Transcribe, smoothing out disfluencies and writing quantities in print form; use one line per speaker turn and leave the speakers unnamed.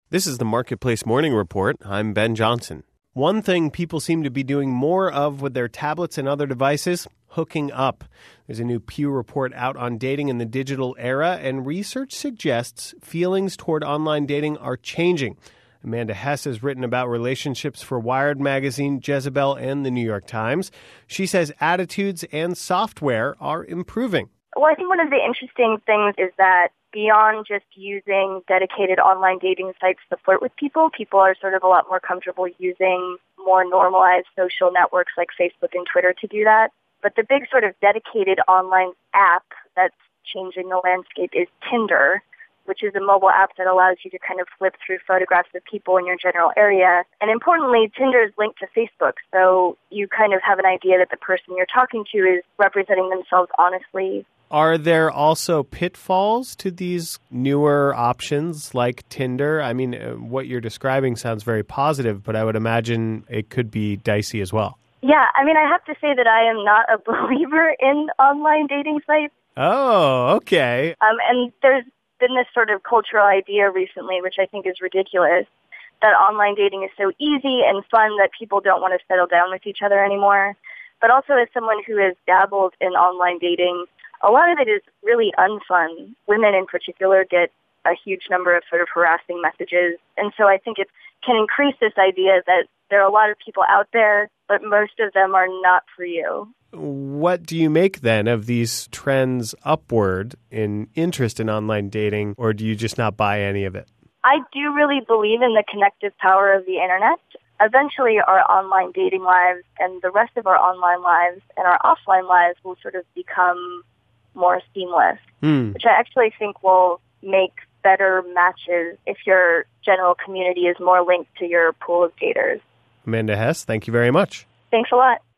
This is the Marketplace Morning Report. I'm Ben Johnson. One thing people seem to be doing more of with their tablets and other devices, hooking up. There's a new Pew report out on dating in the digital era, and research suggests feelings toward online dating are changing. Amanda Hess has written about relationships for Wired magazine, Jezebel, and the New York Times. She says attitudes and software are improving.
Well, I think one of the interesting things is that beyond just using dedicated online dating sites to flirt with people, people are sort of a lot more comfortable using more normalized social networks like Facebook and Twitter to do that. But the big sort of dedicated online app that's changing the landscape is Tinder, which is a mobile app that allows you to kind of flip through photographs of people in your general area. And importantly, Tinder is linked to Facebook, so you kind of have an idea that the person you're talking to is representing themselves honestly.
Are there also pitfalls to these newer options like Tinder? I mean, what you're describing sounds very positive, but I would imagine it could be dicey as well.
Yeah, I mean, I have to say that I am not a believer in online dating sites.
Oh, okay.
And there's been this sort of cultural idea recently, which I think is ridiculous, that online dating is so easy and fun that people don't want to settle down with each other anymore. But also as someone who has dabbled in online dating, a lot of it is really unfun. Women in particular get a huge number of sort of harassing messages. And so I think it can increase this idea that there are a lot of people out there, but most of them are not for you.
What do you make then of these trends upward in interest in online dating, or do you just not buy any of it?
I do really believe in the connective power of the internet. Eventually, our online dating lives and the rest of our online lives and our offline lives will sort of become more seamless, which I actually think will make better matches if your general community is more linked to your pool of daters.
Amanda Hess, thank you very much.
Thanks a lot.